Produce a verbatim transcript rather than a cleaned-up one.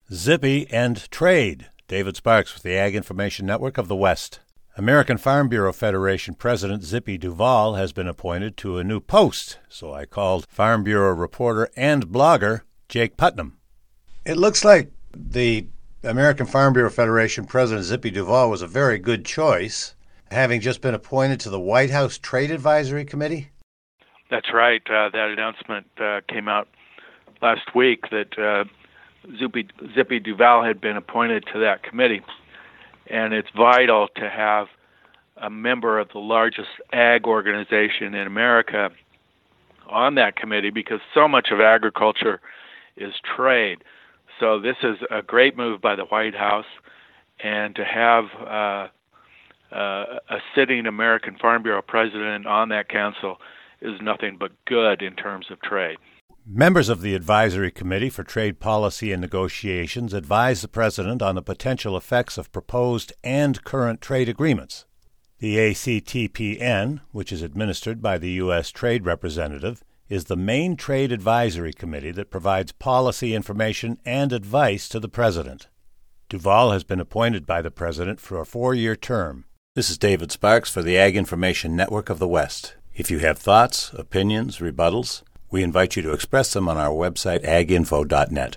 Zippy and Trade. David Sparks with the Ag Information Network of the West. American Farm Bureau Federation President Zippy Duvall has been appointed to a new post, so I called Farm Bureau reporter and blogger Jake Putnam. It looks like the American Farm Bureau Federation President Zippy Duvall was a very good choice, having just been appointed to the White House Trade Advisory Committee. That's right. Uh, that announcement uh, came out last week that uh, Zippy, Zippy Duvall had been appointed to that committee, and it's vital to have a member of the largest ag organization in America on that committee because so much of agriculture is trade. So this is a great move by the White House, and to have uh, uh, a sitting American Farm Bureau president on that council is nothing but good in terms of trade. Members of the Advisory Committee for Trade Policy and Negotiations advise the President on the potential effects of proposed and current trade agreements. The A C T P N, which is administered by the U S Trade Representative, is the main trade advisory committee that provides policy information and advice to the President. Duvall has been appointed by the President for a four-year term. This is David Sparks for the Ag Information Network of the West. If you have thoughts, opinions, rebuttals, we invite you to express them on our website, ag info dot net.